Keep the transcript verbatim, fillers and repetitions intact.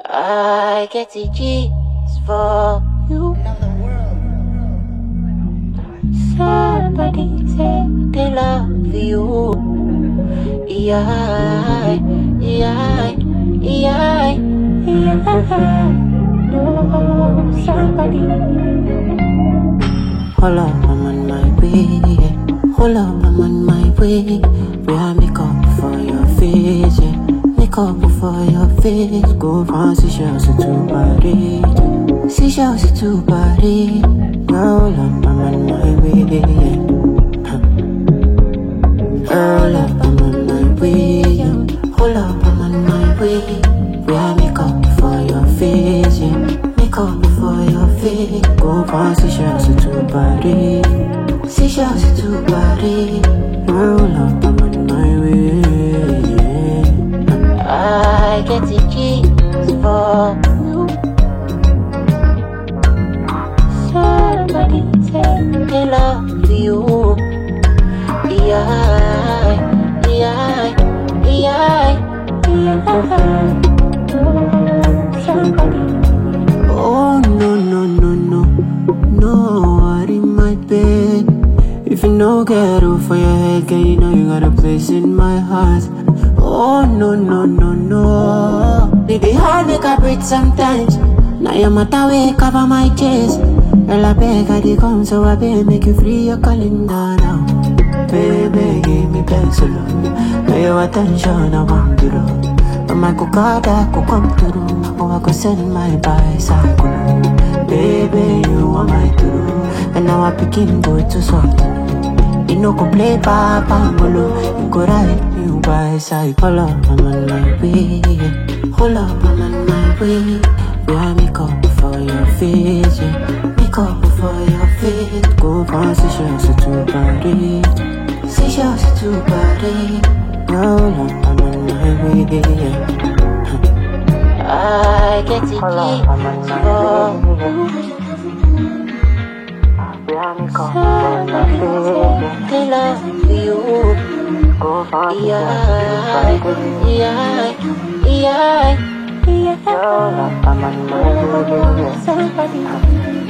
I get the G's for you. Somebody say they love you. Yeah, yeah, yeah, yeah. No, somebody. Hold up, I'm on my way. Hold up, I'm on my way. We have make up for your face, yeah. Make up for your face. Go from seashells to Paris. Seashells to Paris. Roll up, I'm on my way, yeah. Roll up, I'm on my way, yeah. Hold up, I'm on my way. We have make up for your face, yeah. Make up for your face. Go from seashells to Paris. Seashells to Paris. Roll up, I'm on my way. I get the G's for you. Somebody say they love you. Yeah, yeah, yeah, yeah. Somebody. Oh no no no no no, I in my bed. If you no get over your head, girl, you know you got a place in my heart. Oh no no no no, it be hard make I breathe sometimes. Now your matter way cover my chest. Girl, I beg I dey come, so I beg make you free your calendar now. Baby, give me pencil, pay your attention, I want to do. But my cocada could come through, or I could send my bicycle. Baby, you want my true, and now I begin go to soft. You know go play papa molo, you go ride you bicycle. Hold up, I'm on my way. Hold up, I'm on my way. We have make up for your face, yeah. Make up for your face. Go from seashells to Paris. Seashells to Paris. Roll up, I'm on my way, yeah. I get the keys for you. Somebody they love you. Yeah, yeah, yeah, yeah. Somebody.